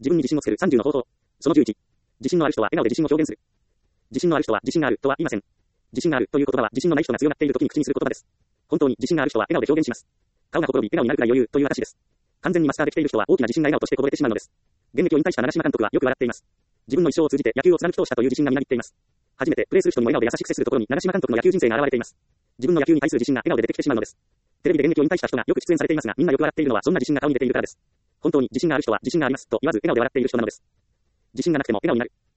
自分に自信をつける30の方法。その11。自信のある人は笑顔で自信を表現する。自信のある人は自信があるとは言いません。自信があるという言葉は自信のない人が強がっている時に口にする言葉です。本当に自信がある人は笑顔で表現します。顔がほころび笑顔になるくらい余裕という証です。完全にマスターできている人は大きな自信が笑顔としてこぼれてしまうのです。現役を引退した長嶋監督はよく笑っています。自分の一生を通じて野球を貫き通したという自信がみなぎっています。初めてプレーする人にも笑顔で優しく接するところに長嶋監督の野球人生が現れています。自分の野球に対する自信が笑顔で出てきてしまうのです。テレビで現役を引退した人がよく出演されていますが、みんなよく笑っているのはそんな自信が顔に出ているからです。本当に自信がある人は自信がありますと言わず笑顔で笑っている人なのです。自信がなくても笑顔になる。